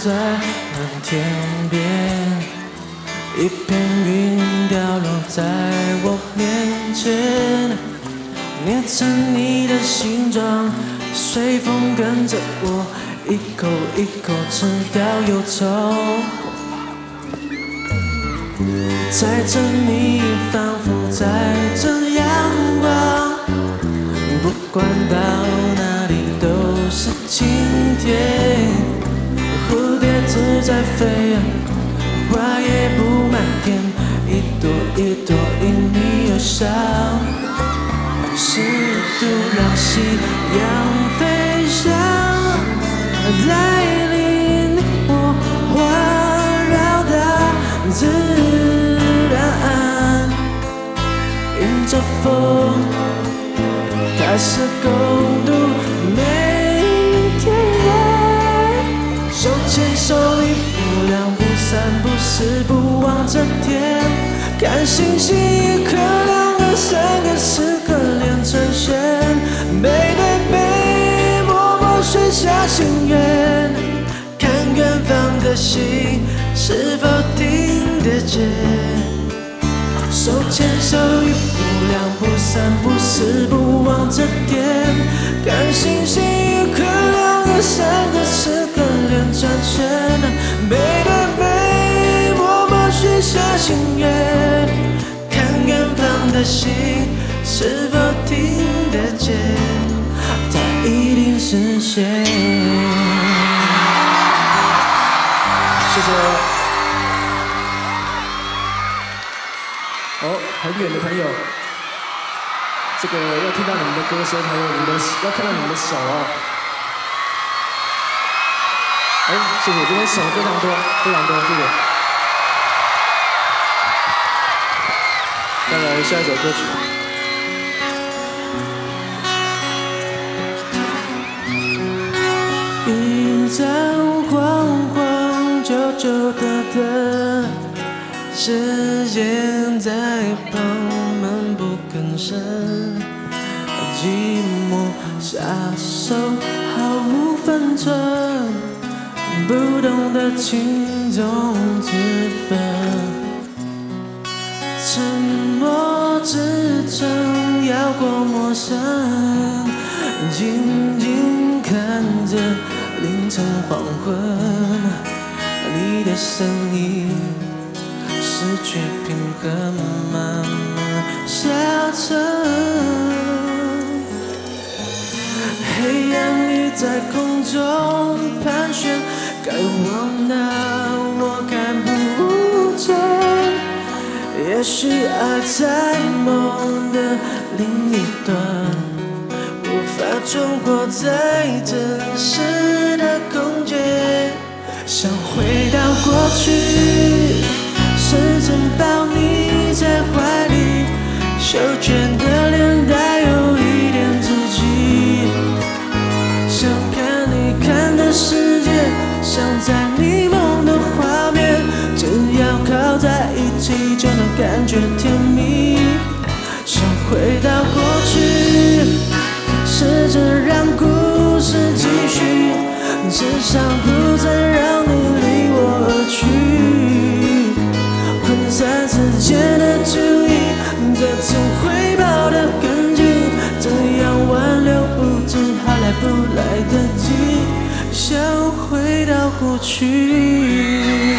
在蓝天边，一片云掉落在我面前，捏成你的形状，随风跟着我一口一口吃掉忧愁。载着你，仿佛载着阳光，不管到哪里都是晴天。蝴蝶自在飞扬，花也布满天，一朵一朵因你而上。适度让夕阳飞翔，带领我环绕大自然，迎着风，开始共度每一天。手牵手，一步两步三步四步望着天，看星星，一颗两个三个四个连成线，背对背默默许下心愿，看远方的星是否听得见。手牵手，一步两步三步四步望着天，看星星，一颗两个三个四个连成线，背对背默默许下心愿，看远方的星是否听得见，它一定实现。谢谢。很远的朋友，这个要听到你们的歌声，还有你们的要看到你们的手哦。谢谢，这边手非常多，非常多，谢谢。再来下一首歌曲。一盏晃晃旧旧的灯，时间在旁漫不更声，寂寞下手毫无分寸，不懂得轻重之分，沉默支撑摇过陌生，静静看着凌晨黄昏，你的声音失去平衡，慢慢下沉。黑暗里在空中盘旋，该往哪我看不见。也许爱在梦的另一端，无法存活在真实的空间。想回到过去，时针抱你在怀里，修剪的脸带有一点自己，想看你看的世界，想在你梦的画面，只要靠在一起就能感觉甜蜜。想回到过去，试着让故事继续，至少不再让你离我而去。分散时间的注意，这次回报的根据，这样挽留不知还来不来得及。想回到过去。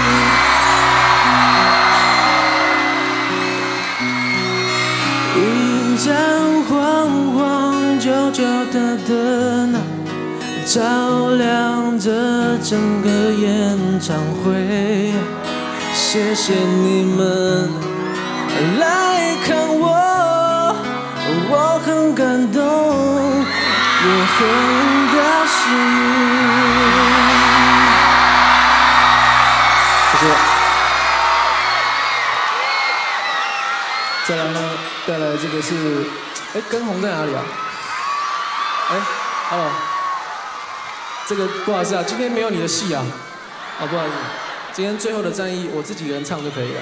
一盏晃晃旧旧的灯，照亮着整个演唱会。谢谢你们来看我，我很感动，也很高兴。谢谢。再来呢，带来这个是，根红在哪里啊？Hello， 这个不好意思啊，今天没有你的戏啊，不好意思。今天最后的战役，我自己一个人唱就可以了。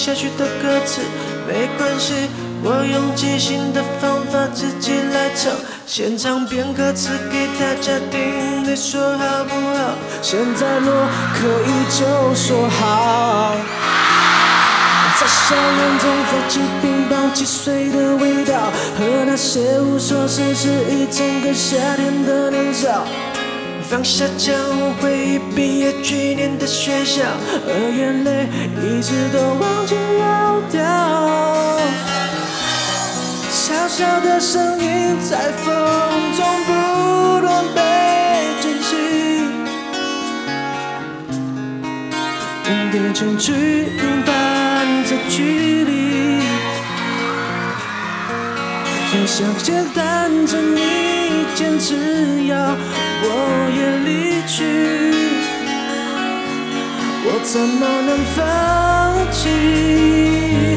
下去的歌词，没关系，我用即兴的方法自己来唱，现场编歌词给大家听，你说好不好？现在若可以就说好。在校园中放起乒乓汽水的味道，和那些无所事事一整个夏天的年少。放下江湖回忆，毕业去年的学校，而眼泪一直都忘记要掉。小小的声音在风中不断被惊醒，点点情绪平凡着距离，就像简单着你坚持要我也离去，我怎么能放弃？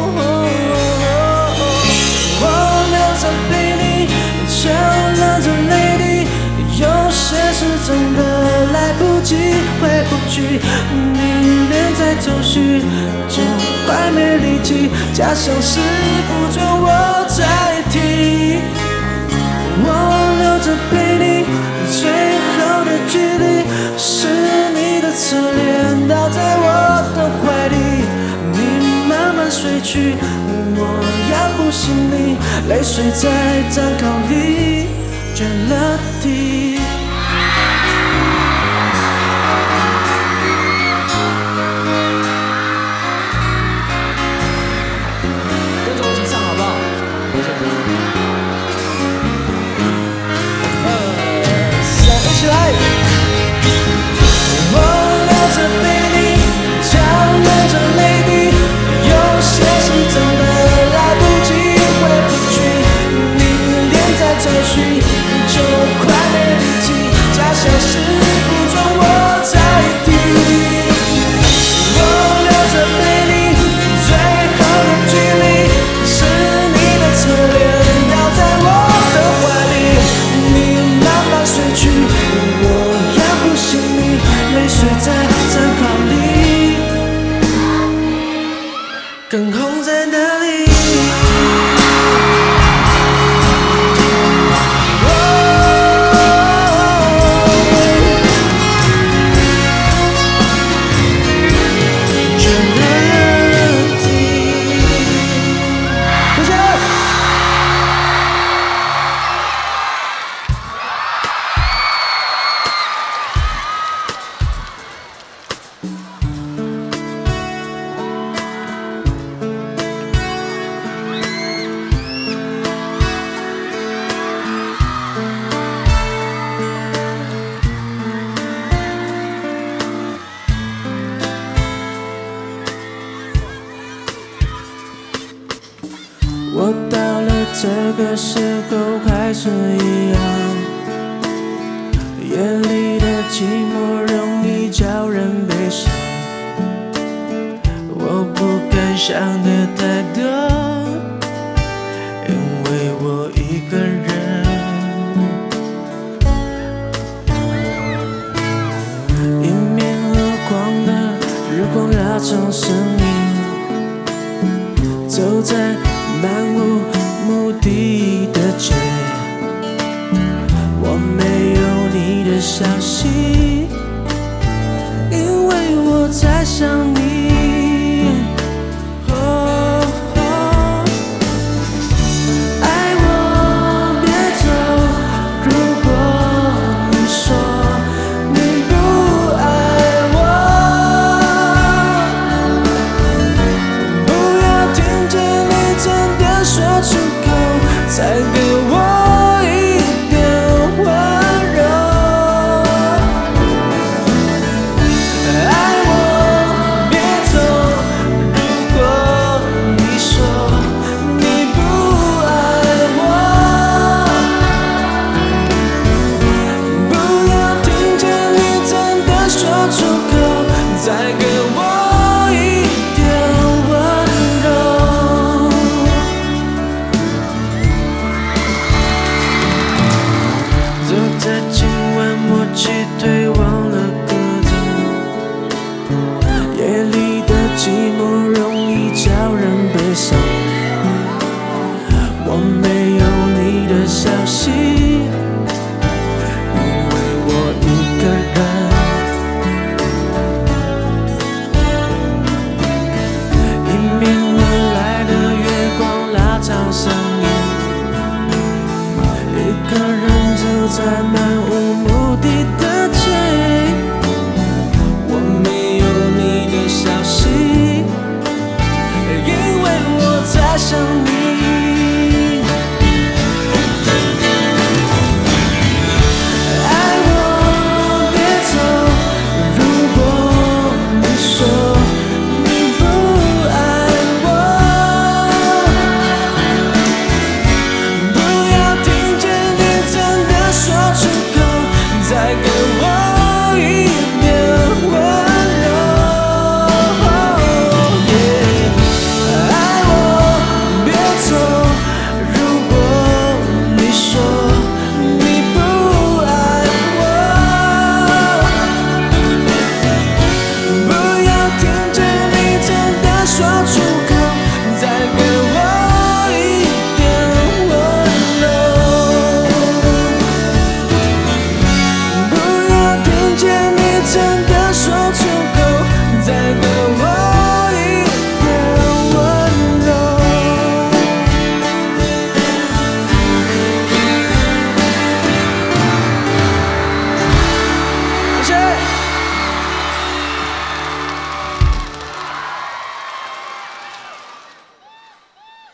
我留着陪你，却流着泪滴，有些事真的来不及回不去，你连再走续就快没力气，假想是不准我再提。我留着陪你，最后的距离是你的侧脸倒在我的怀里，你慢慢睡去，我要不醒你，泪水在掌口里决了堤。跟着我一起唱好不好？起来！我留着陪你，强忍着泪滴，有些事真的来不及回不去，你连再找寻就快没力气，假想是不准我再提。我留着陪你，最后的距离是你的侧脸倒在我的怀里，你慢慢睡去。泪水在掌口里，更红在哪里？决了堤。谢谢。我到了这个时候还是一样，夜里的寂寞容易叫人悲伤，我不敢想的太多。